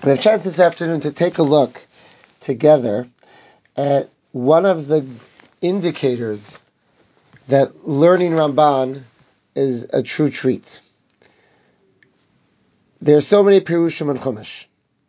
We have a chance this afternoon to take a look together at one of the indicators that learning Ramban is a true treat. There are so many Pirushim and Chumash.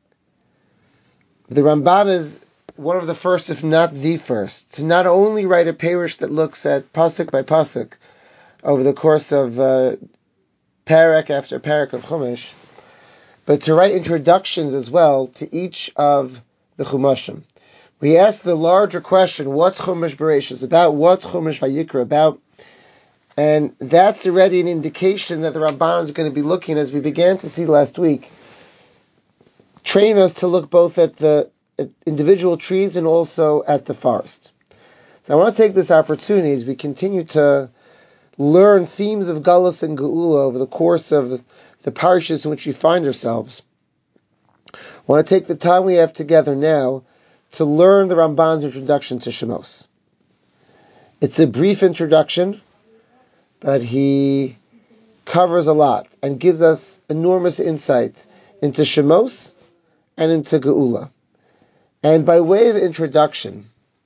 The Ramban is one of the first, if not the first, to not only write a Pirush that looks at pasuk by pasuk over the course of parak after parak of Chumash, but to write introductions as well to each of the Chumashim. We ask the larger question, what's Chumash Bereshis about? What's Chumash Vayikra about? And that's already an indication that the Ramban is going to be looking, as we began to see last week, train us to look both at the individual trees and also at the forest. So I want to take this opportunity as we continue to learn themes of Galus and Geula over the course of the parashas in which we find ourselves. I want to take the time we have together now to learn the Ramban's introduction to Shemos. It's a brief introduction, but he covers a lot and gives us enormous insight into Shemos and into Geula. And by way of introduction,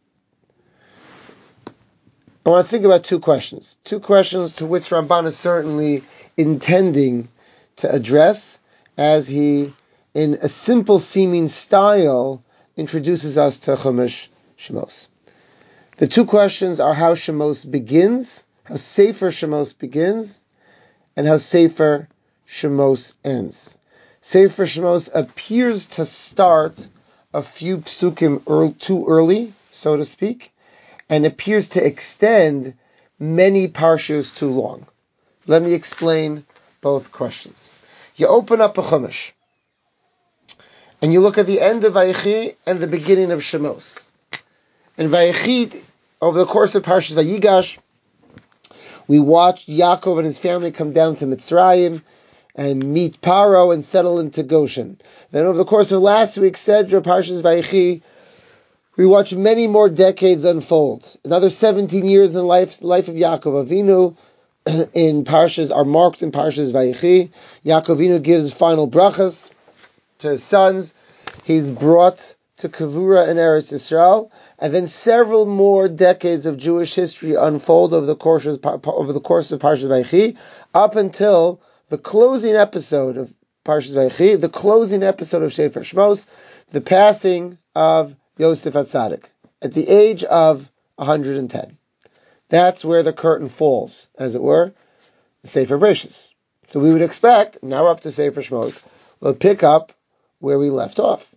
I want to think about two questions to which Ramban is certainly intending to address as he, in a simple seeming style, introduces us to Chumash Shemos. The two questions are how Shemos begins, how Sefer Shemos begins, and how Sefer Shemos ends. Sefer Shemos appears to start a few psukim too early, so to speak, and appears to extend many parshas too long. Let me explain both questions. You open up a Chumash, and you look at the end of Vayechi and the beginning of Shemos. In Vayechi, over the course of Parshas Vayigash, we watched Yaakov and his family come down to Mitzrayim and meet Paro and settle into Goshen. Then over the course of last week's Sedra, Parshas Vayechi, we watched many more decades unfold. Another 17 years in the life of Yaakov Avinu in Parshas are marked in Parshas Vayechi. Yaakov Avinu gives final brachas to his sons. He's brought to Kavura in Eretz Yisrael, and then several more decades of Jewish history unfold over the course of Parshas Vayechi, up until the closing episode of Parshas Vayechi, the closing episode of Sefer Shemos, the passing of Yosef HaTzadik at the age of 110. That's where the curtain falls, as it were, the Sefer Bereshis. So we would expect, now we're up to Sefer Shemos, we'll pick up where we left off.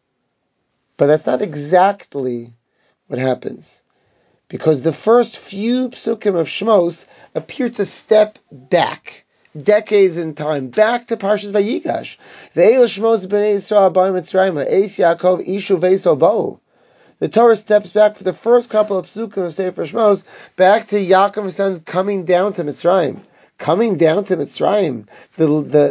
But that's not exactly what happens, because the first few psukim of Shemos appear to step back, decades in time, back to Parshas Vayigash. Ve'elu Shemos b'nei Yisrael b'ayim Mitzrayim, Eis Yaakov ishu veiso bo. The Torah steps back for the first couple of psukim of Sefer Shemos, back to Yaakov and his sons coming down to Mitzrayim. Coming down to Mitzrayim, the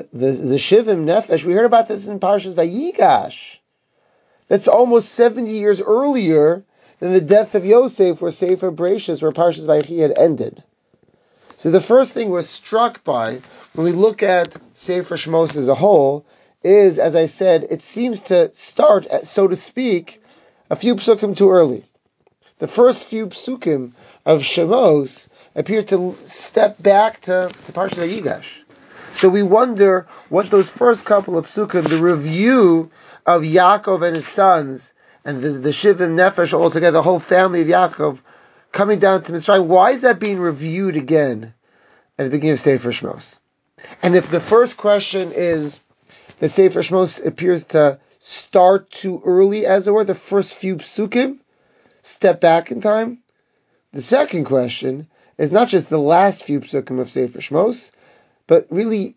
Shivim Nefesh, we heard about this in Parshas Vayigash. That's almost 70 years earlier than the death of Yosef, where Sefer Bereshis, where Parshas Vayechi had ended. So the first thing we're struck by when we look at Sefer Shemos as a whole is, as I said, it seems to start, so to speak, a few psukim too early. The first few psukim of Shemos appear to step back to Parshas Vayigash. So we wonder what those first couple of psukim, the review of Yaakov and his sons, and the Shivim Nefesh altogether, the whole family of Yaakov, coming down to Mitzrayim, why is that being reviewed again at the beginning of Sefer Shemos? And if the first question is that Sefer Shemos appears to start too early, as it were, the first few psukim step back in time, the second question is not just the last few psukim of Sefer Shemos, but really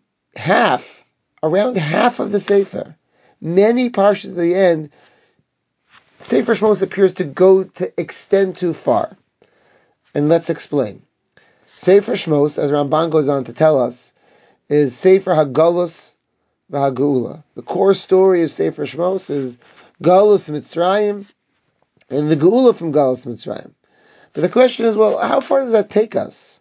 around half of the Sefer. Many parshas at the end, Sefer Shemos appears to extend too far. And let's explain. Sefer Shemos, as Ramban goes on to tell us, is Sefer HaGalus v'HaGeula. The core story of Sefer Shemos is Galus Mitzrayim and the Geula from Galus Mitzrayim. But the question is, well, how far does that take us?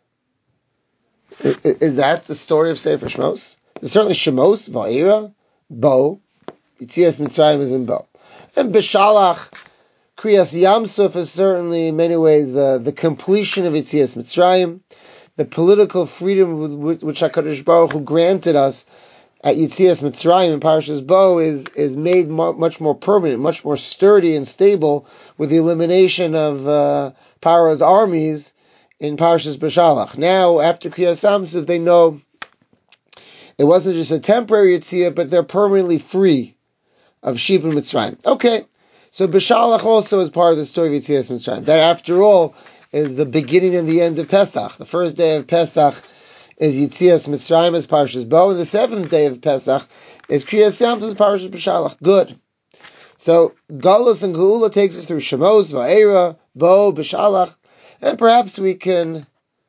Is that the story of Sefer Shemos? There's certainly Shemos, Va'era, Bo, Yitzias Mitzrayim is in Bo. And B'Shalach, Kriyas Yamsuf is certainly in many ways the completion of Yitzias Mitzrayim, the political freedom which HaKadosh Baruch Hu granted us at Yitzias Mitzrayim in Parashas Bo is made much more permanent, much more sturdy and stable with the elimination of Paro's armies in Parashas B'Shalach. Now, after Kriyas Yamsuf, they know it wasn't just a temporary Yitzia, but they're permanently free of sheep and Mitzrayim. Okay, so B'Shalach also is part of the story of Yitzias Mitzrayim. That, after all, is the beginning and the end of Pesach. The first day of Pesach is Yitzias Mitzrayim as Parashas Bo, and the seventh day of Pesach is Kriyas Yamsuf as Parashas B'Shalach. Good. So Galus and Geula takes us through Shemos, Va'era, Bo, B'Shalach, and perhaps we can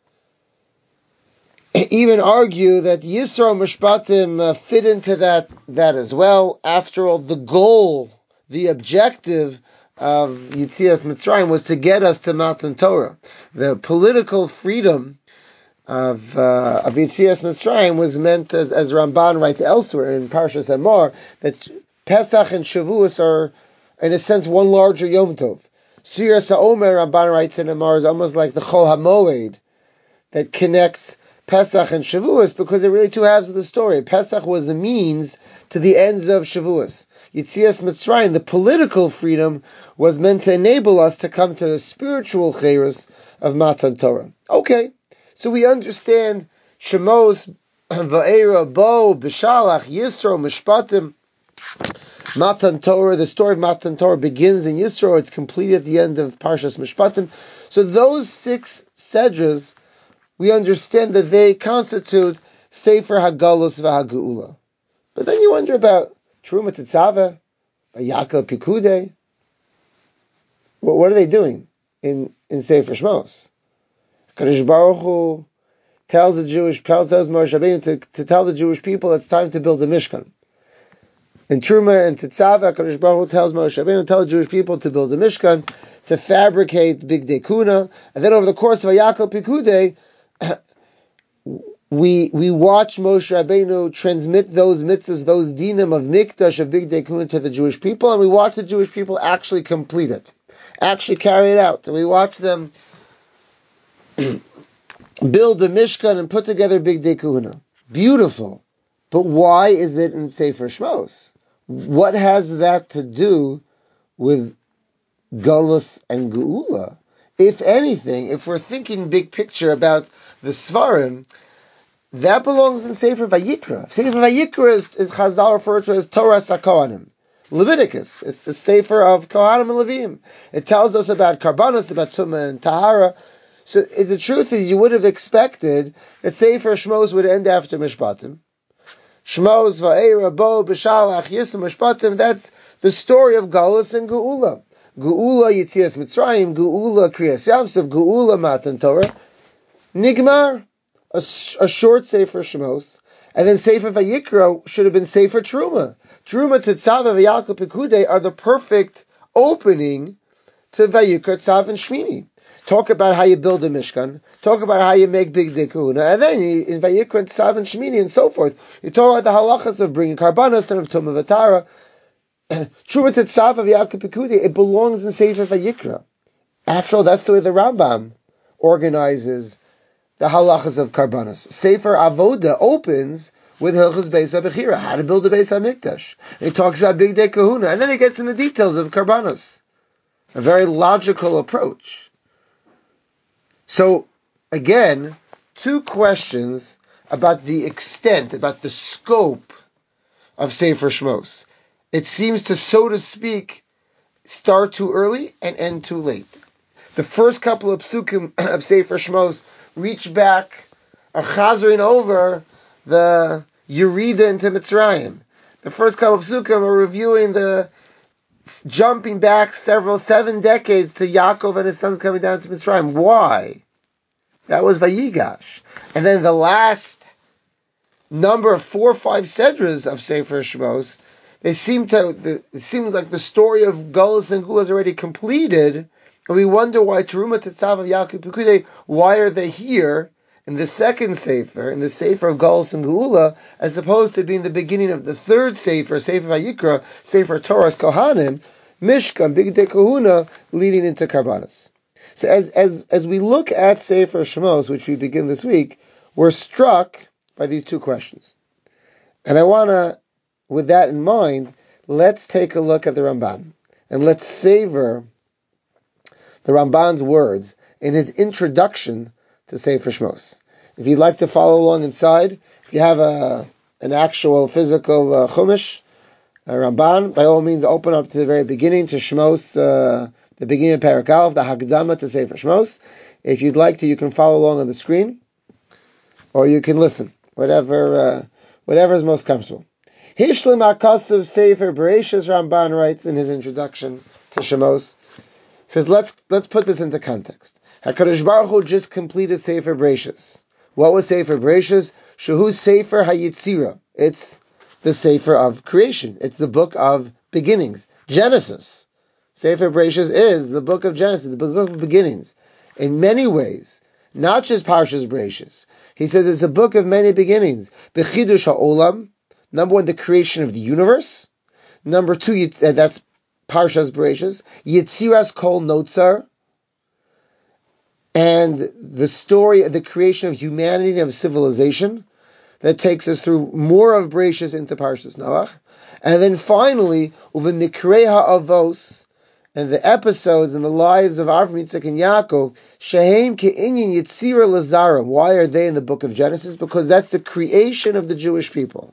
even argue that Yisro Mishpatim fit into that as well. After all, the goal, the objective of Yitzias Mitzrayim was to get us to Matan Torah. The political freedom of Yitzias Mitzrayim was meant, as Ramban writes elsewhere in Parashas Emor, that Pesach and Shavuos are, in a sense, one larger Yom Tov. Sfiras HaOmer, Ramban writes in Emor, is almost like the Chol HaMoed that connects Pesach and Shavuos, because they're really two halves of the story. Pesach was the means to the ends of Shavuos. Yitzias Mitzrayim, the political freedom, was meant to enable us to come to the spiritual chayros of Matan Torah. Okay, so we understand Shemos, Va'era, Bo, B'Shalach, Yisro, Mishpatim, Matan Torah. The story of Matan Torah begins in Yisro. It's completed at the end of Parshas Mishpatim. So those 6 sedras, we understand that they constitute Sefer HaGalus VaHaGeula. But then you wonder about Truma Tetzaveh, Vayakal Pikudei. What are they doing in Sefer Shmos? Kadosh Baruch Hu tells Moshe Rabbeinu to tell the Jewish people it's time to build a Mishkan. In Truma and Tetzaveh, Kadosh Baruch Hu tells Moshe Rabbeinu to tell the Jewish people to build a Mishkan, to fabricate Big Dekuna, and then over the course of Vayakal Pikudei, we watch Moshe Rabbeinu transmit those mitzvahs, those dinim of Mikdash, of Big Dekuna to the Jewish people, and we watch the Jewish people actually complete it, actually carry it out, and we watch them build a Mishkan and put together Big Dekuna. Beautiful. But why is it in Sefer Shmos? What has that to do with Galus and Geula? If anything, if we're thinking big picture about the Svarim, that belongs in Sefer Vayikra. Sefer Vayikra is Chazal referred to as Torah HaKohanim. Leviticus, it's the Sefer of Kohanim and Levim. It tells us about Karbanos, about Tumah and Tahara. So the truth is, you would have expected that Sefer Shmos would end after Mishpatim. Shmos, Va'era, Bo, B'Shalach, Yisro, Mishpatim, that's the story of Galus and Geula. Geula, Yitzias Mitzrayim, Geula, Kriyas Yamsuf, Geula, Matan Torah. Nigmar, a short Sefer Shmos, and then Sefer Vayikra should have been Sefer Truma. Truma, Tetzaveh, Vayakal Pikudei are the perfect opening to Vayikra, Tzav, and Shmini. Talk about how you build a Mishkan, talk about how you make Big Dekuna, and then in Vayikra, Tzav, and Shmini, and so forth, you talk about the halachas of bringing Karbanos and of Tumah V'Tara. Truma, Tetzaveh, Vayakal Pikudei, it belongs in Sefer Vayikra. After all, that's the way the Rambam organizes the halachas of Karbanos. Sefer Avoda opens with Hilchos Beis HaBechira, how to build a Beis HaMikdash. It talks about Big Day Kahuna, and then it gets in the details of Karbanos. A very logical approach. So, again, 2 questions about the extent, about the scope of Sefer Shmos. It seems to, so to speak, start too early and end too late. The first couple of psukim of Sefer Shmos reach back, are chazering over the Yerida into Mitzrayim. The first couple of psukim are reviewing the jumping back 7 decades to Yaakov and his sons coming down to Mitzrayim. Why? That was Vayigash. And then the last number of 4 or 5 sedras of Sefer Shmos, it seems like the story of Galus and Geula is already completed, and we wonder why Teruma, Tetzaveh, Yaakov, Pikudei, why are they here? in the second Sefer, in the Sefer of Galus and Geula, as opposed to being the beginning of the third Sefer, Sefer Vayikra, Sefer Torah's Kohanim, Mishkan, Bigdei Kahuna, leading into Karbanos. So as we look at Sefer Shemos, which we begin this week, we're struck by these two questions. And I want to, with that in mind, let's take a look at the Ramban. And let's savor the Ramban's words in his introduction to Sefer Shmos. If you'd like to follow along inside, if you have an actual physical Chumash, Ramban, by all means open up to the very beginning, to Shmos, the beginning of Parak Aleph, the Hagdama to Sefer Shmos. If you'd like to, you can follow along on the screen, or you can listen, whatever is most comfortable. Hishlim HaKasav Sefer Bereishis, Ramban writes in his introduction to Shemos, says, let's put this into context. HaKadosh Baruch Hu just completed Sefer Bereishis. What was Sefer Bereishis? Shehu Sefer HaYitzira. It's the Sefer of creation. It's the book of beginnings. Genesis. Sefer Bereishis is the book of Genesis, the book of beginnings. In many ways. Not just Parshas Bereishis. He says it's a book of many beginnings. Bechidush HaOlam. Number one, the creation of the universe. Number two, that's Parshas Bereishis. Yitziras Kol Notzar. And the story of the creation of humanity and of civilization. That takes us through more of Bereishis into Parshas Noach. And then finally, Uvemikrei HaAvos, and the episodes in the lives of Avram, Yitzchak, and Yaakov, Shehem Ke'inyan Yitzira Lazarim. Why are they in the book of Genesis? Because that's the creation of the Jewish people.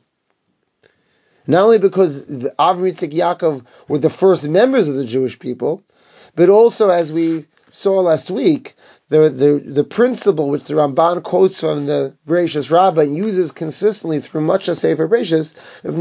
Not only because the Avram, Yitzchak, Yaakov were the first members of the Jewish people, but also, as we saw last week, the principle which the Ramban quotes from the Bereishis Rabbah and uses consistently through much of Sefer Bereishis,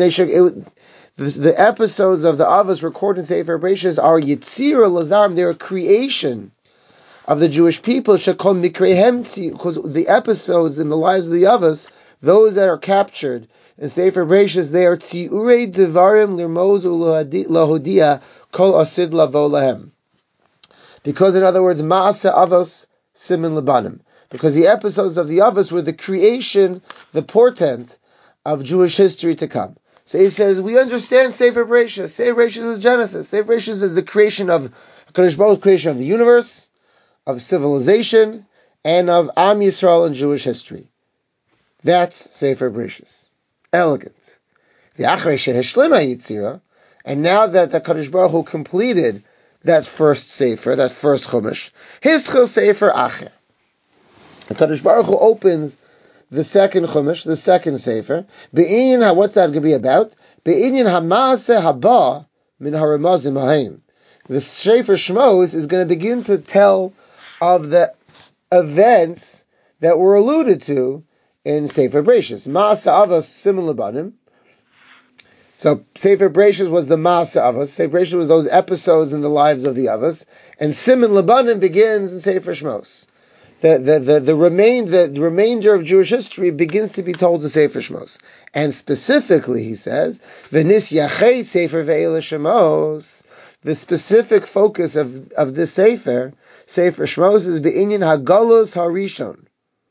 the episodes of the Avos recorded in Sefer Bereishis are Yitzira Lazarim. They're a creation of the Jewish people. Shekol Mikrehem, because the episodes in the lives of the Avos, those that are captured in Sefer Bereishis, they are Tziurei Devarim Lirmoz Lahodia Kol Asid Lavo Lahem. Because, in other words, Maaseh Avos Simin Labanim. Because the episodes of the Avos were the creation, the portent of Jewish history to come. So he says, we understand Sefer Bereishis. Sefer Bereishis is Genesis. Sefer Bereishis is the creation of HaKadosh Baruch Hu's creation of the universe, of civilization, and of Am Yisrael and Jewish history. That's Sefer Bereishis. Elegant. The Achrei Sheheshlema Yitzira, and now that the HaKadosh Baruch Hu completed that first Sefer, that first Chumash, Hischel Sefer Acher. The HaKadosh Baruch Hu opens the second Chumash, the second Sefer. Be'inyan, what's that going to be about? Be'inyan ha'maaseh haba min haramazim ha'im. The Sefer Shmos is going to begin to tell of the events that were alluded to in Sefer Bereishis. Maaseh avos simin labanim. So Sefer Bereishis was the Maaseh avos. Sefer Bereishis was those episodes in the lives of the avos. And simin labanim begins in Sefer Shmos. The remainder of Jewish history begins to be told in Sefer Shmos. And specifically, he says, V'nis yachet Sefer Ve'ela Shmos, the specific focus of this Sefer Shmos, is Be'inyan HaGalus HaRishon.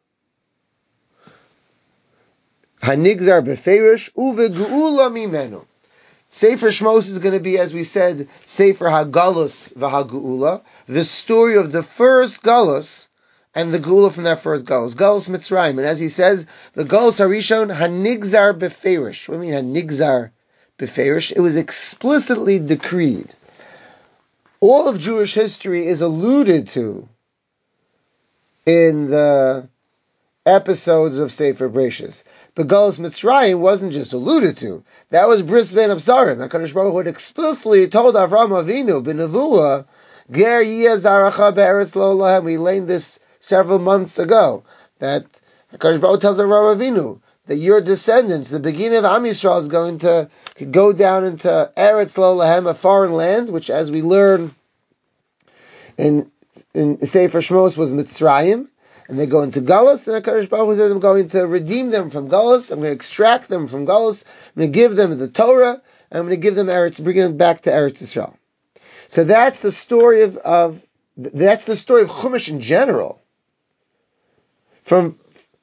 HaNigzar Beferish Uve'Geula Mimenu. Sefer Shmos is going to be, as we said, Sefer HaGalus V'HaGeula, the story of the first Galus, and the Geula from that first Galus Mitzrayim. And as he says, the Galus Harishon, Hanigzar Beferish. What do you mean Hanigzar Beferish? It was explicitly decreed. All of Jewish history is alluded to in the episodes of Sefer Bereishis. But Galus Mitzrayim wasn't just alluded to. That was Bris Ben Absarim. HaKadosh Baruch Hu had explicitly told Avraham Avinu, B'Nevuah, Ger Yiyah Zaracha Be'eretz Lo Lahem. We learned this several months ago, that HaKadosh Baruch Hu tells Avraham Avinu that your descendants, the beginning of Am Yisrael, is going to go down into Eretz Lo Lahem, a foreign land, which, as we learn in Sefer Shmos, was Mitzrayim, and they go into Galus, and HaKadosh Baruch Hu says, I'm going to redeem them from Galus, I'm going to extract them from Galus, I'm going to give them the Torah, and I'm going to give them bring them back to Eretz Yisrael. So that's the story of Chumash in general. From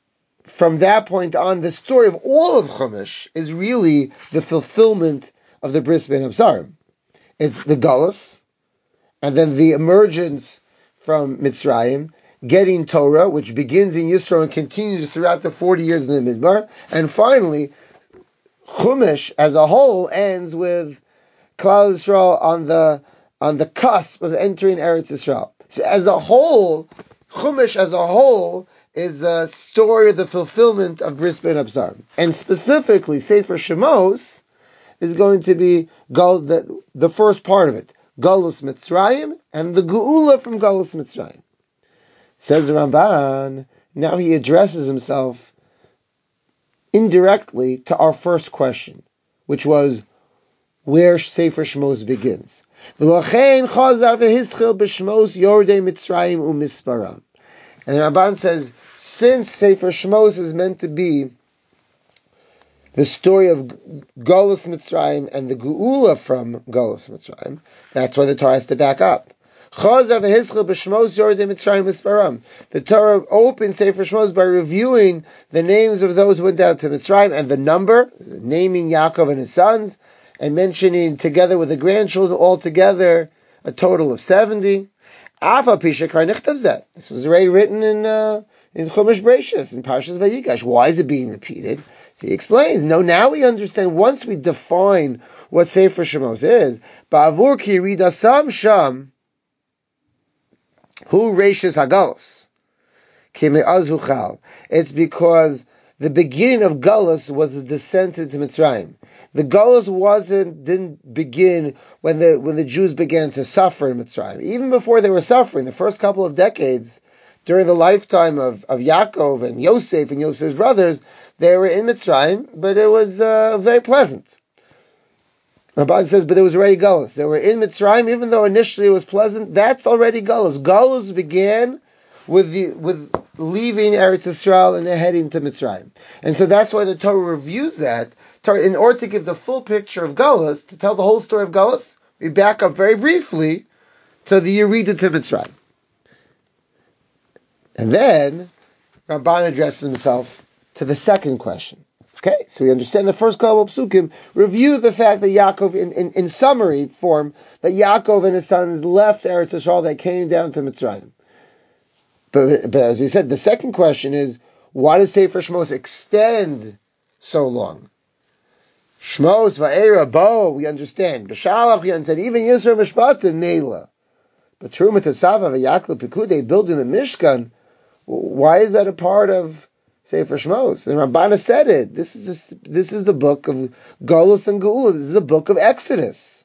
from that point on, the story of all of Chumash is really the fulfillment of the Bris Ben Absarim. It's the Galus, and then the emergence from Mitzrayim, getting Torah, which begins in Yisro and continues throughout the 40 years in the Midbar, and finally, Chumash as a whole ends with Klal Yisrael on the cusp of entering Eretz Yisrael. So as a whole, Chumash as a whole is a story of the fulfillment of Bris Ben Absarim. And specifically, Sefer Shemos is going to be the first part of it, Galus Mitzrayim, and the Geula from Galus Mitzrayim. Says the Ramban, now he addresses himself indirectly to our first question, which was where Sefer Shemos begins. V'lochein chazar v'hischil b'Shemos yordei Mitzrayim u'misparam. And the Ramban says, since Sefer Shemos is meant to be the story of Galus Mitzrayim and the Geula from Galus Mitzrayim, that's why the Torah has to back up. The Torah opens Sefer Shemos by reviewing the names of those who went down to Mitzrayim and the number, naming Yaakov and his sons, and mentioning together with the grandchildren altogether a total of 70. This was already written in Chumash Bereishis, in Parshas Vayigash. Why is it being repeated? So he explains, no, now we understand, once we define what Sefer Shemos is, Ba'avur ki yiridasam sham, hu reishis hagalos, ki me'az huchal. It's because the beginning of Galus was the descent into Mitzrayim. The Galus didn't begin when the Jews began to suffer in Mitzrayim. Even before they were suffering, the first couple of decades, during the lifetime of Yaakov and Yosef and Yosef's brothers, they were in Mitzrayim, but it was very pleasant. Ramban says, but there was already Galus. They were in Mitzrayim, even though initially it was pleasant. That's already Galus. Galus began with leaving Eretz Yisrael and they're heading to Mitzrayim. And so that's why the Torah reviews that. In order to give the full picture of Galus, to tell the whole story of Galus, we back up very briefly to the Yerida to Mitzrayim. And then Ramban addresses himself to the second question. Okay, so we understand the first couple of psukim, review the fact that Yaakov, in summary form, that Yaakov and his sons left Eretz Yisrael, they came down to Mitzrayim. But as we said, the second question is, why does Sefer Shemos extend so long? Shmos, Va'era, Bo, we understand. B'Shalach, we understand. Even Yisro Mishpatim, Neila. But Truma Tesava, V'Yakla, Pekude, building the Mishkan, why is that a part of Sefer Shemos? And Rabbana said it. This is the book of Galus and Geula. This is the book of Exodus.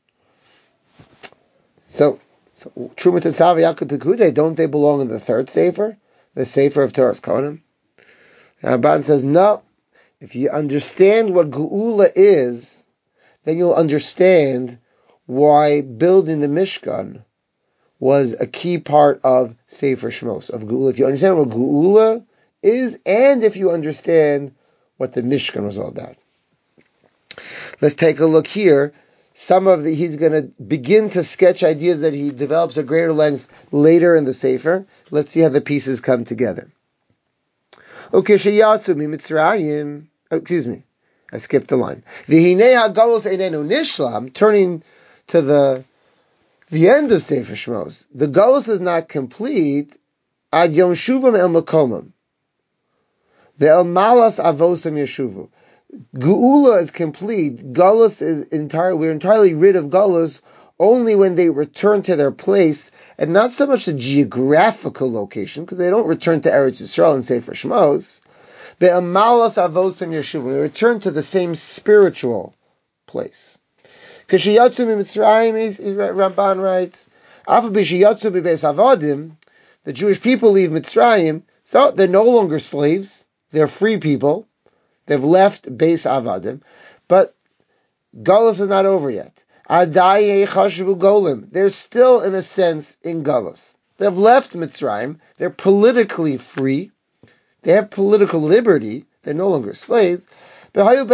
So Truma Tesava, V'Yakla, Pekude, don't they belong in the third Sefer? The Sefer of Torah's Kohanim? Rabbana says, no. If you understand what Geula is, then you'll understand why building the Mishkan was a key part of Sefer Shemos, of Geula. If you understand what Geula is, and if you understand what the Mishkan was all about. Let's take a look here. He's going to begin to sketch ideas that he develops at greater length later in the Sefer. Let's see how the pieces come together. Okay, Sheyatsu mi Mitzrayim. Excuse me, I skipped a line. V'hinei hagalos einenu nishlam. Turning to the end of Sefer Shemos, the galus is not complete. Ad yom shuvam el makomam. Ve'el malas avosam yeshuvu. Geula is complete. Galus is we're entirely rid of galus only when they return to their place, and not so much the geographical location, because they don't return to Eretz Yisrael and Sefer Shemos. Be'amalas avosam yeshuv, they return to the same spiritual place. Kashiyatsu mitzrayim, Ramban writes, Afa b'shiyatsu b'beis avadim, the Jewish people leave Mitzrayim, so they're no longer slaves, they're free people, they've left Beis Avadim, but Galus is not over yet. Adayei chashvu golim. They're still, in a sense, in Galus. They've left Mitzrayim. They're politically free. They have political liberty. They're no longer slaves. Initially,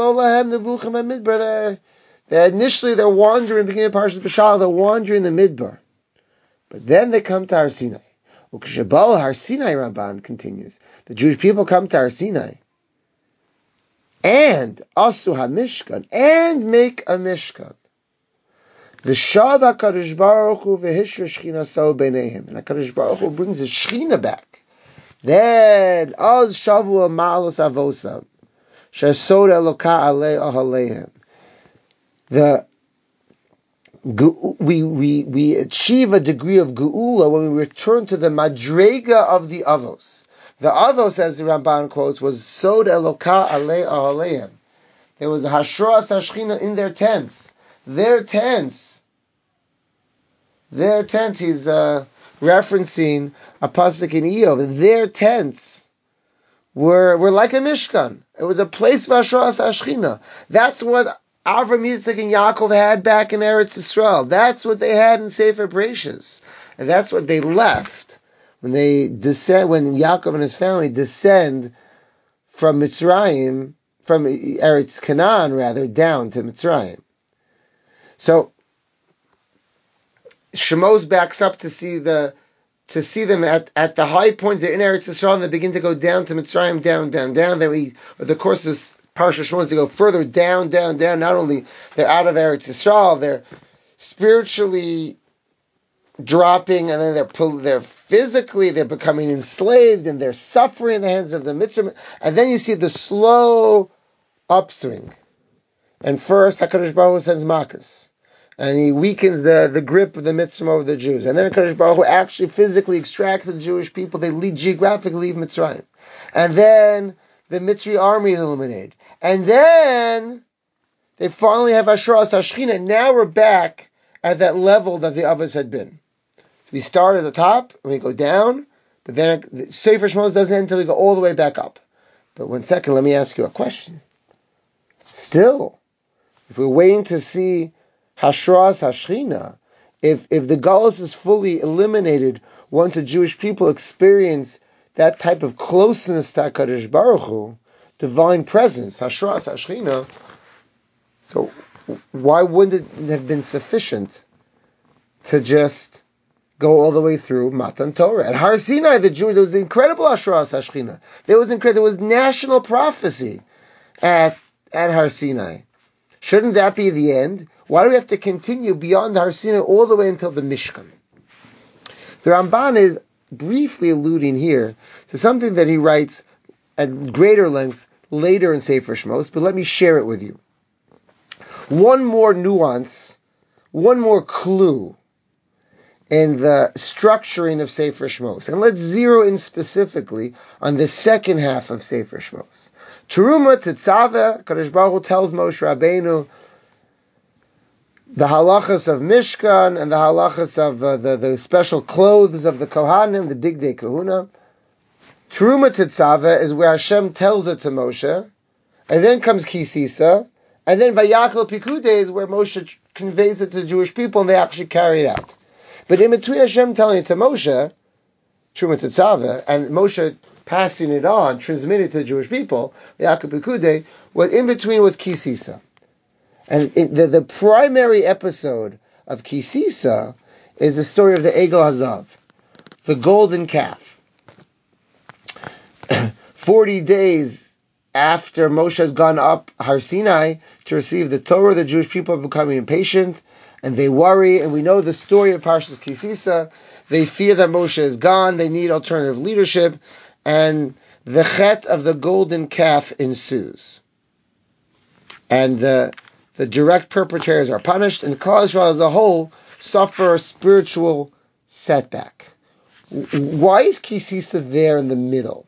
they're wandering, beginning of Parshas B'Shalach, they're wandering the Midbar. But then they come to Har Sinai. Ukshebal Har Sinai, Ramban continues. The Jewish people come to Har Sinai and Asu HaMishkan, and make a Mishkan. V'shav HaKadosh Baruch Hu v'hishra Shechina so b'neihem. And HaKadosh Baruch Hu brings the Shechina back. Then, Az Shavu Ma'alos Avosam, Shesod Eloka Alei Ahaleihem. We achieve a degree of geula when we return to the madrega of the avos. The avos, as the Ramban quotes, was sod eloka alei ahaleim. There was a hashras hashchina in their tents. Their tents. He's referencing a pasuk in Eov. Their tents were like a mishkan. It was a place of hashras hashchina. That's what Avram, Yitzchak, and Yaakov had back in Eretz Yisrael. That's what they had in Sefer Bereshis. And that's what they left when Yaakov and his family descend from Mitzrayim, from Eretz Canaan rather, down to Mitzrayim. So, Shemos backs up to see them at the high point. They're in Eretz Yisrael and they begin to go down to Mitzrayim, down. Then over the course of Parsha Shmos, to go further down. Not only they're out of Eretz Yisrael, they're spiritually dropping, and then they're physically becoming enslaved, and they're suffering in the hands of the Mitzrayim. And then you see the slow upswing. And first, HaKadosh Baruch Hu sends Makas, and he weakens the grip of the Mitzrayim over the Jews. And then HaKadosh Baruch Hu actually physically extracts the Jewish people. They geographically leave Mitzrayim. And then the Mitzri army is eliminated. And then they finally have Hashras Hashchina. Now we're back at that level that the Avos had been. We start at the top, and we go down, but then the Sefer Shmos doesn't end until we go all the way back up. But 1 second, let me ask you a question. Still, if we're waiting to see Hashras Hashchina, if the Galus is fully eliminated once the Jewish people experience that type of closeness to HaKadosh Baruch Hu, divine presence, Hashras Hashchina, so why wouldn't it have been sufficient to just go all the way through Matan Torah? At Har Sinai, the Jews, there was incredible Hashras Hashchina. There was national prophecy at Har Sinai. Shouldn't that be the end? Why do we have to continue beyond Har Sinai all the way until the Mishkan? The Ramban is briefly alluding here to something that he writes at greater length later in Sefer Shmos, but let me share it with you. One more nuance, one more clue in the structuring of Sefer Shmos. And let's zero in specifically on the second half of Sefer Shmos. Teruma Tetzaveh, Kadosh Baruch Hu tells Moshe Rabbeinu the halachas of Mishkan and the halachas of the special clothes of the Kohanim, the Bigdei Kahuna. Teruma Tetzaveh is where Hashem tells it to Moshe, and then comes Kisisa, and then Vayachal Pikudei is where Moshe conveys it to the Jewish people, and they actually carry it out. But in between Hashem telling it to Moshe, Teruma Tetzaveh, and Moshe passing it on, transmitting it to the Jewish people, Vayachal Pikudei, what in between was Kisisa. And the primary episode of Kisisa is the story of the Egel Hazav, the golden calf. 40 days after Moshe has gone up Har Sinai to receive the Torah, the Jewish people are becoming impatient, and they worry, and we know the story of Parshas Kisisa. They fear that Moshe is gone, they need alternative leadership, and the chet of the golden calf ensues. And the direct perpetrators are punished, and Klal Yisrael as a whole suffer a spiritual setback. Why is Kisisa there in the middle?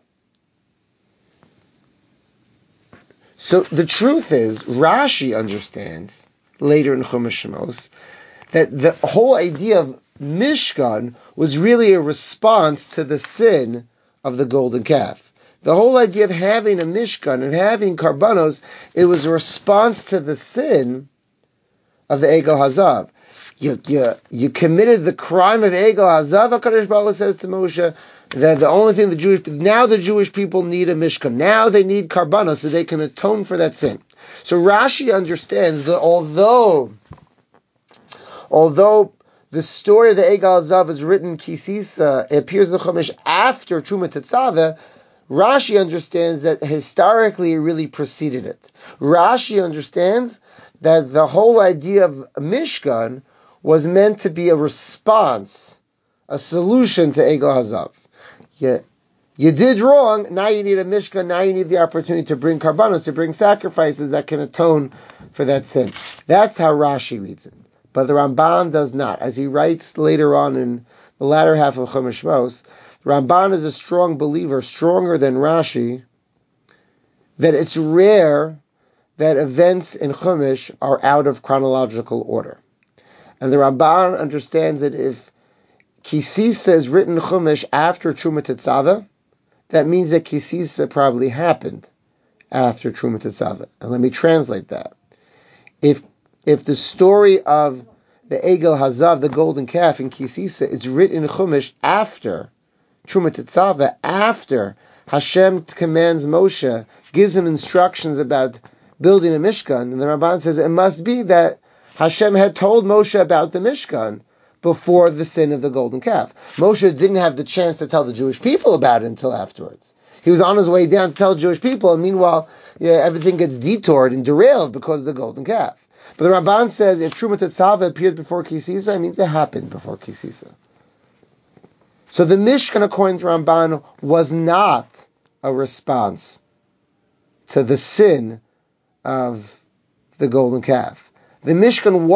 So the truth is, Rashi understands, later in Chumash Shemos, that the whole idea of Mishkan was really a response to the sin of the golden calf. The whole idea of having a Mishkan and having Karbanos, it was a response to the sin of the Egel Hazav. You committed the crime of Egel Hazav, HaKadosh Baruch Hu says to Moshe, that the only thing the Jewish people need a Mishkan. Now they need Karbanos so they can atone for that sin. So Rashi understands that although the story of the Egel Hazav is written in Kisisa, it appears in Chumash after Truma Tetzaveh, Rashi understands that historically it really preceded it. Rashi understands that the whole idea of Mishkan was meant to be a response, a solution to Egel Hazav. You did wrong, now you need a Mishkan, now you need the opportunity to bring karbanos, to bring sacrifices that can atone for that sin. That's how Rashi reads it. But the Ramban does not. As he writes later on in the latter half of Chumash Shmos, Ramban is a strong believer, stronger than Rashi, that it's rare that events in Chumash are out of chronological order. And the Ramban understands that if Kisisa is written in Chumash after Truma Tetzaveh, that means that Kisisa probably happened after Truma Tetzaveh. And let me translate that. If the story of the Egel Hazav, the golden calf in Kisisa, it's written in Chumash after Truma Tetzaveh, after Hashem commands Moshe, gives him instructions about building a Mishkan, and the Ramban says it must be that Hashem had told Moshe about the Mishkan before the sin of the golden calf. Moshe didn't have the chance to tell the Jewish people about it until afterwards. He was on his way down to tell the Jewish people, and meanwhile, everything gets detoured and derailed because of the golden calf. But the Ramban says if Truma Tetzaveh appeared before Kisisa, it means it happened before Kisisa. So the Mishkan, according to Ramban, was not a response to the sin of the golden calf. The Mishkan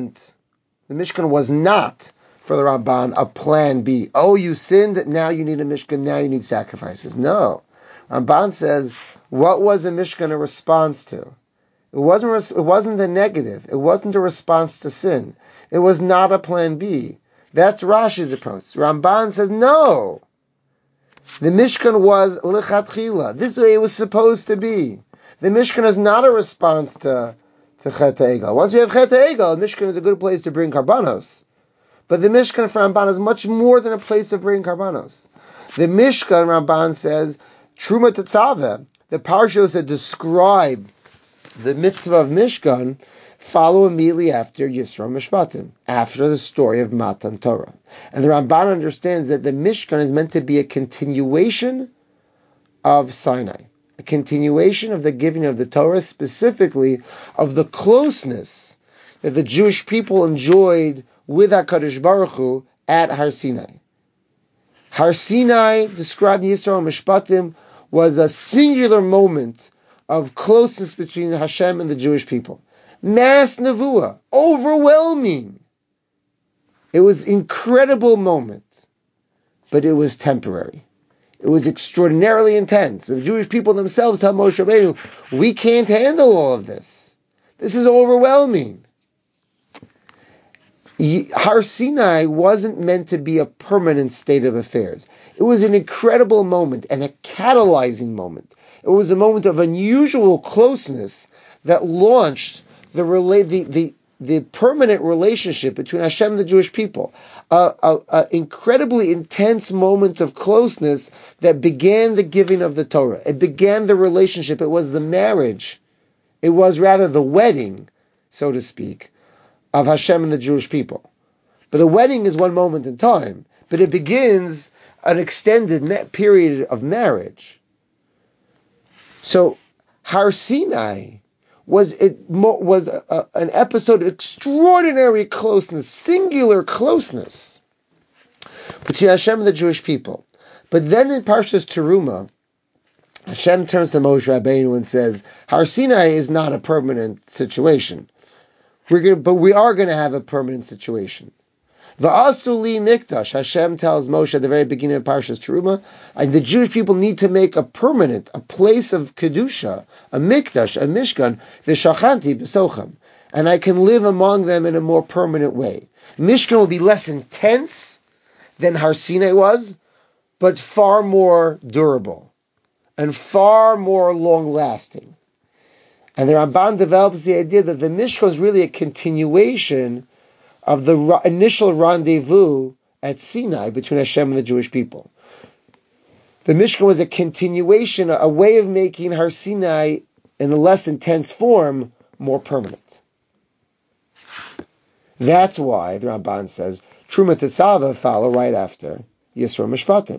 was not, for the Ramban, a plan B. Oh, you sinned, now you need a Mishkan, now you need sacrifices. No. Ramban says, what was a Mishkan a response to? It wasn't a negative. It wasn't a response to sin. It was not a plan B. That's Rashi's approach. Ramban says, no. The Mishkan was lichatchila. This is the way it was supposed to be. The Mishkan is not a response to Chet HaEgel. Once you have Chet HaEgel, the Mishkan is a good place to bring karbanos. But the Mishkan for Ramban is much more than a place of bringing karbanos. The Mishkan, Ramban says, Truma Tetzaveh, the parashos that describe the mitzvah of Mishkan, follow immediately after Yisro Mishpatim, after the story of Matan Torah. And the Ramban understands that the Mishkan is meant to be a continuation of Sinai, a continuation of the giving of the Torah, specifically of the closeness that the Jewish people enjoyed with HaKadosh Baruch Hu at Har Sinai. Har Sinai, described in Yisro Mishpatim, was a singular moment of closeness between Hashem and the Jewish people. Mass Nevuah, overwhelming. It was an incredible moment, but it was temporary. It was extraordinarily intense. The Jewish people themselves tell Moshe Rabbeinu, we can't handle all of this. This is overwhelming. Har Sinai wasn't meant to be a permanent state of affairs. It was an incredible moment and a catalyzing moment. It was a moment of unusual closeness that launched the permanent relationship between Hashem and the Jewish people. An incredibly intense moment of closeness that began the giving of the Torah. It began the relationship. It was the marriage. It was rather the wedding, so to speak, of Hashem and the Jewish people. But the wedding is one moment in time, but it begins an extended period of marriage. So Har Sinai was an episode of extraordinary closeness, singular closeness between Hashem and the Jewish people. But then in Parshas Teruma, Hashem turns to Moshe Rabbeinu and says, Har Sinai is not a permanent situation. But we are going to have a permanent situation. Va'asuli mikdash, Hashem tells Moshe at the very beginning of Parshas Teruma, and the Jewish people need to make a place of kedusha, a mikdash, a mishkan, v'shachanti b'sochem, and I can live among them in a more permanent way. Mishkan will be less intense than Har Sinai was, but far more durable and far more long-lasting. And the Ramban develops the idea that the Mishkan is really a continuation of the initial rendezvous at Sinai between Hashem and the Jewish people. The Mishkan was a continuation, a way of making Har Sinai in a less intense form more permanent. That's why, the Ramban says, Truma Tetzava follow right after Yisro Mishpatim.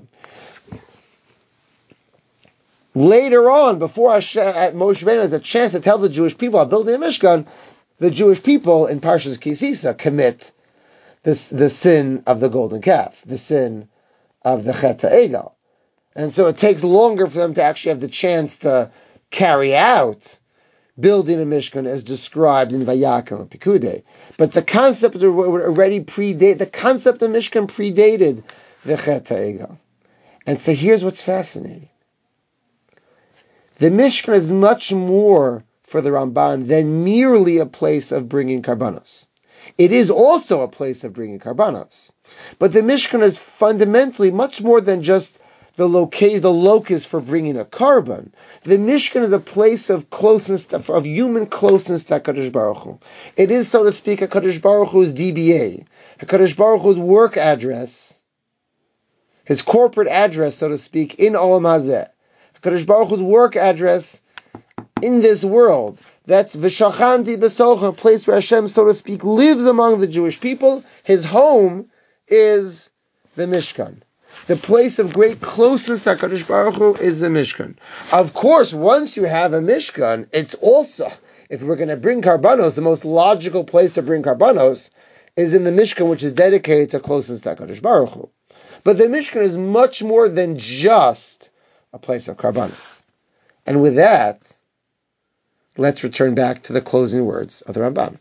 Later on, before Moshe Rabbeinu has a chance to tell the Jewish people about building a Mishkan, the Jewish people in Parshas Kisisa commit the sin of the golden calf, the sin of the Chet HaEgel. And so it takes longer for them to actually have the chance to carry out building a Mishkan as described in Vayakhel and Pekudei. But the concept would already predate, the concept of Mishkan predated the Chet HaEgel. And so here's what's fascinating. The Mishkan is much more for the Ramban than merely a place of bringing karbanos. It is also a place of bringing karbanos. But the Mishkan is fundamentally much more than just the locus for bringing a carbon. The Mishkan is a place of closeness, of human closeness to HaKadosh Baruch Hu. It is, so to speak, HaKadosh Baruch Hu's DBA, HaKadosh Baruch Hu's work address, his corporate address, so to speak, in Olam Hazeh. HaKadosh Baruch Hu's work address in this world. That's V'shachanti B'socha, a place where Hashem, so to speak, lives among the Jewish people. His home is the Mishkan. The place of great closeness to HaKadosh Baruch Hu is the Mishkan. Of course, once you have a Mishkan, it's also, if we're going to bring karbanos, the most logical place to bring karbanos is in the Mishkan, which is dedicated to closeness to HaKadosh Baruch Hu. But the Mishkan is much more than just a place of karbanos. And with that, let's return back to the closing words of the Ramban.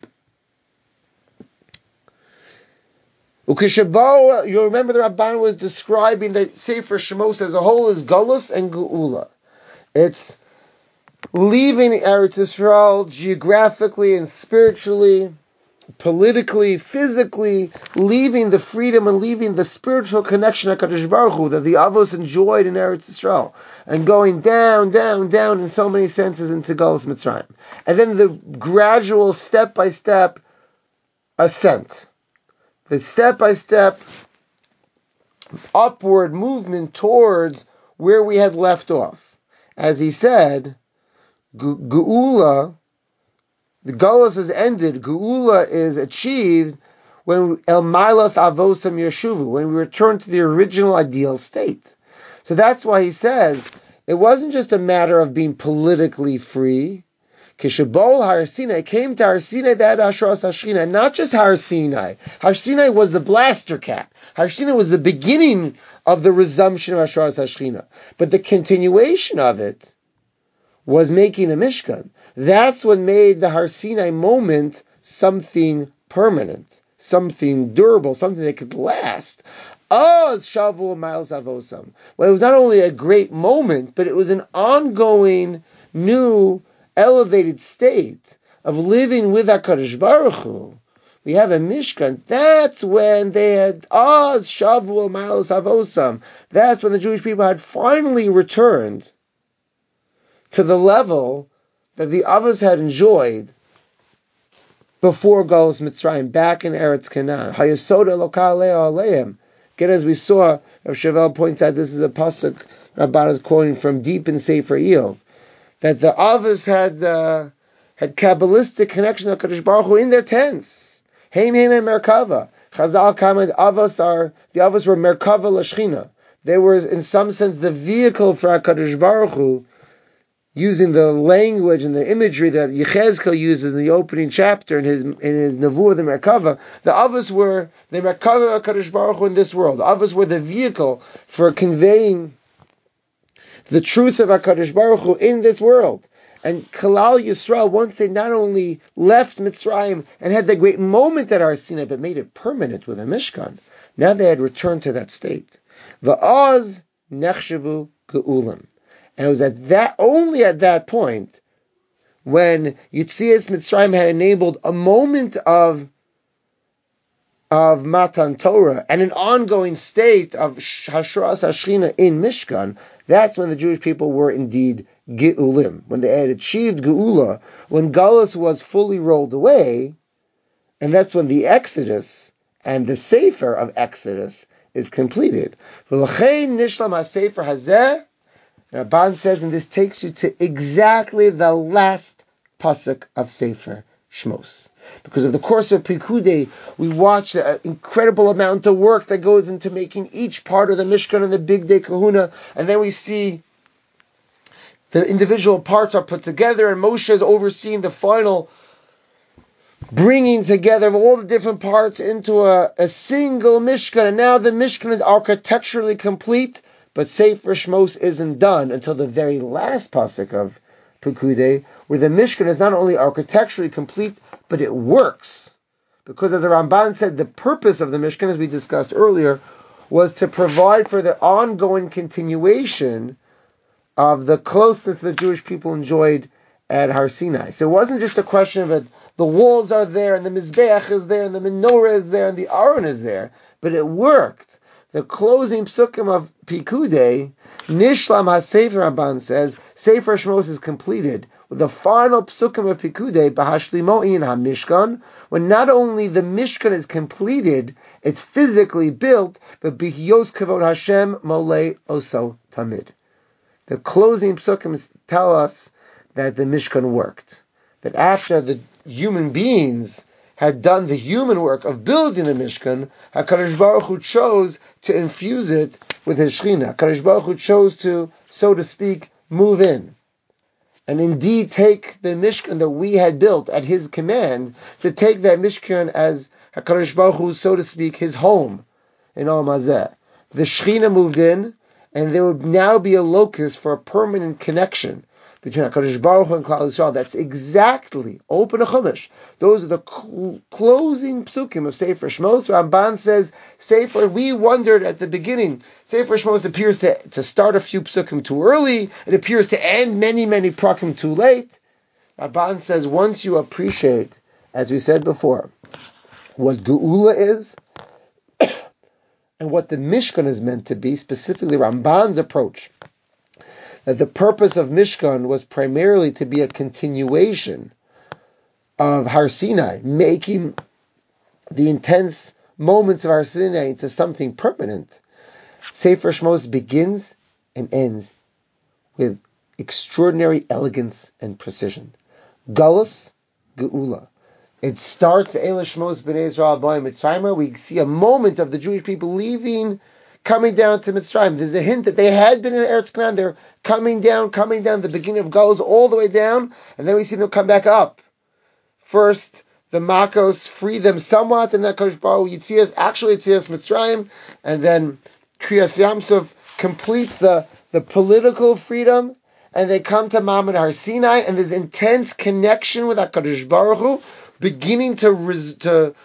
You'll remember the Ramban was describing the Sefer Shemos as a whole as Galus and Geula. It's leaving Eretz Yisrael geographically and spiritually, politically, physically, leaving the freedom and leaving the spiritual connection to HaKadosh Baruch Hu that the Avos enjoyed in Eretz Yisrael, and going down, down, down in so many senses into Galus Mitzrayim. And then the gradual, step-by-step ascent. The step-by-step upward movement towards where we had left off. As he said, Geula, the Galus has ended, Geula is achieved when El Milos Avosam Yeshuvu, when we return to the original ideal state. So that's why he says, it wasn't just a matter of being politically free. Kishabol Har Sinai came to Har Sinai, that Ashras Hashchina, not just Har Sinai. Har Sinai was the blaster cap. Har Sinai was the beginning of the resumption of Ashras Hashchina. But the continuation of it was making a Mishkan. That's what made the Har Sinai moment something permanent, something durable, something that could last. Shavu Miles Avosam. Well, it was not only a great moment, but it was an ongoing, new, elevated state of living with HaKadosh Baruch Hu. We have a Mishkan. That's when they had Shavuot Miles Avosam. That's when the Jewish people had finally returned to the level that the Avos had enjoyed before Galus Mitzrayim, back in Eretz Canaan. Hayasoda Lokal Aleim. Again, as we saw, Rav Shavel points out, this is a pasuk Rabban is quoting from deep in Sefer Eov, that the Avos had Kabbalistic connection to HaKadosh Baruch Hu in their tents. Heim Merkava. Chazal comment, the Avos were Merkava Lashchina. They were, in some sense, the vehicle for HaKadosh Baruch Hu, using the language and the imagery that Yechezkel uses in the opening chapter in his Nevuah, the Merkava. The Avos were the Merkava HaKadosh Baruch Hu in this world. The Avos were the vehicle for conveying the truth of HaKadosh Baruch Hu in this world. And Kalal Yisrael, once they not only left Mitzrayim and had the great moment at Har Sinai, but made it permanent with a Mishkan, now they had returned to that state. Va'az nechshavu ge'ulam. And it was only at that point, when Yitzias Mitzrayim had enabled a moment of Matan Torah and an ongoing state of Hashras Hashchina in Mishkan, that's when the Jewish people were indeed Geulim, when they had achieved Geula, when Galus was fully rolled away, and that's when the Exodus and the Sefer of Exodus is completed. V'lachein nishlam ha-Sefer hazeh. Rabban says, and this takes you to exactly the last pasuk of Sefer Shmos. Because of the course of Pikudei, we watch the incredible amount of work that goes into making each part of the Mishkan and the Big Day Kahuna, and then we see the individual parts are put together, and Moshe is overseeing the final bringing together of all the different parts into a single Mishkan. And now the Mishkan is architecturally complete, but Sefer Shmos isn't done until the very last pasuk of Pekudei, where the Mishkan is not only architecturally complete, but it works. Because as the Ramban said, the purpose of the Mishkan, as we discussed earlier, was to provide for the ongoing continuation of the closeness the Jewish people enjoyed at Har Sinai. So it wasn't just a question of it, the walls are there, and the Mizbeach is there, and the menorah is there, and the Aron is there, but it worked. The closing psukim of Pikudei, Nishlam HaSefer Ramban says, Sefer Shmos is completed with the final psukim of Pikudei, B'Hashlimo in HaMishkan, when not only the Mishkan is completed, it's physically built, but B'Hiyos Kavod Hashem Molei Oso Tamid. The closing psukim tell us that the Mishkan worked. That after the human beings had done the human work of building the Mishkan, HaKadosh Baruch Hu chose to infuse it with His Shekhinah. HaKadosh Baruch Hu chose to, so to speak, move in. And indeed take the Mishkan that we had built at His command, to take that Mishkan as HaKadosh Baruch Hu, so to speak, His home in Olam Hazeh. The Shekhinah moved in, and there would now be a locus for a permanent connection between HaKadosh Baruch Hu and Klal Yisrael. That's exactly, open a Chumash. Those are the closing psukim of Sefer Shmos. Ramban says, Sefer, we wondered at the beginning, Sefer Shmos appears to start a few psukim too early, it appears to end many, many prakim too late. Ramban says, once you appreciate, as we said before, what Geula is, and what the Mishkan is meant to be, specifically Ramban's approach, that the purpose of Mishkan was primarily to be a continuation of Har Sinai, making the intense moments of Har Sinai into something permanent. Sefer Shmos begins and ends with extraordinary elegance and precision. Galus, Geula. It starts Ve'ela Shmos B'nai Yisrael B'nai Mitzrayim. We see a moment of the Jewish people leaving, coming down to Mitzrayim. There's a hint that they had been in Eretz Canaan. They're coming down, the beginning of Galus all the way down, and then we see them come back up. First, the Makos free them somewhat, and then Kosh Baruch Yitzias Mitzrayim, and then Kriyas Yamsuf completes the political freedom, and they come to Mamad Har Sinai, and there's intense connection with HaKadosh Baruch Hu, beginning to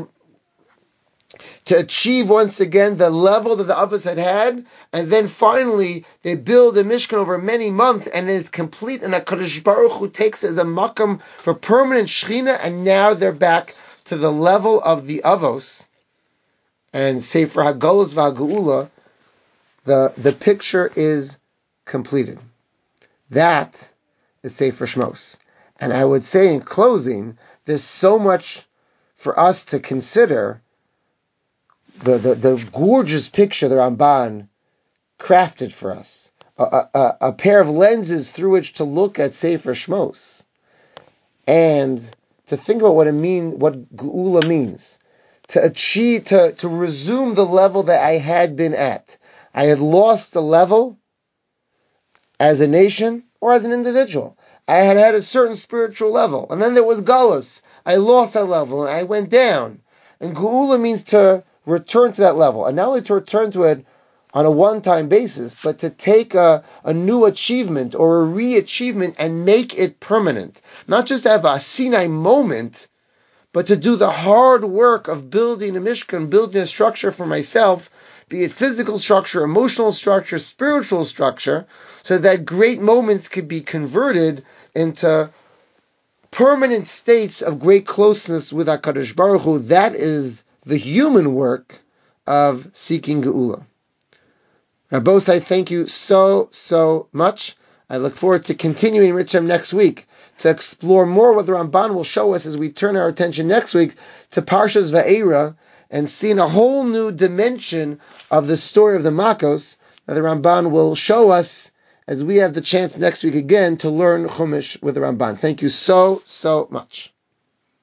achieve once again the level that the Avos had, and then finally they build a Mishkan over many months, and then it's complete, and HaKadosh Baruch Hu takes it as a makam for permanent Shechina, and now they're back to the level of the Avos. And Sefer HaGolus VaGeula, the picture is completed. That is Sefer Shmos. And I would say in closing, there's so much for us to consider. The gorgeous picture the Ramban crafted for us, a pair of lenses through which to look at Sefer Shmos, and to think about what Geula means, to achieve, to resume the level that I had been at. I had lost the level as a nation or as an individual. I had a certain spiritual level, and then there was Galus. I lost that level and I went down. And Geula means to return to that level, and not only to return to it on a one-time basis, but to take a new achievement or a re-achievement and make it permanent. Not just to have a Sinai moment, but to do the hard work of building a Mishkan, building a structure for myself, be it physical structure, emotional structure, spiritual structure, so that great moments could be converted into permanent states of great closeness with HaKadosh Baruch Hu. That is the human work of seeking Geula. Rabbos, I thank you so much. I look forward to continuing Richam next week to explore more what the Ramban will show us as we turn our attention next week to Parshas Va'era and seeing a whole new dimension of the story of the Makos that the Ramban will show us as we have the chance next week again to learn Chumash with the Ramban. Thank you so much.